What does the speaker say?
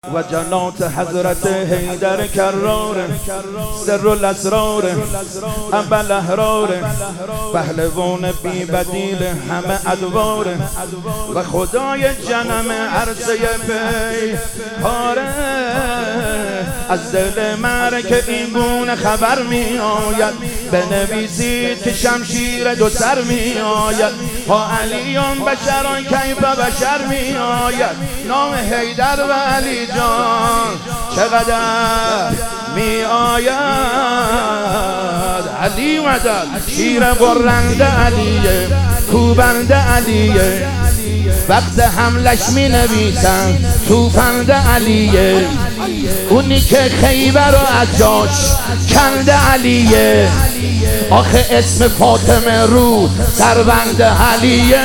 و جنات حضرت حیدر کرار سر الاسرار اول احرار پهلوان بی بدیل همه ادوار و خدای جنم عرصه پی پاره از دل مرک این گونه خبر می آید بنویسید که شمشیر دو سر می آید ها علیون بشران کیف بشر می آید نام حیدر و علی جان چقدر می آید علی مدد شیر قرنده علیه کوبنده علیه وقت حملش می نویسن توفنده علیه اونی که خیبر رو از جاش کنده علیه آخه اسم فاطمه رو سربند علیه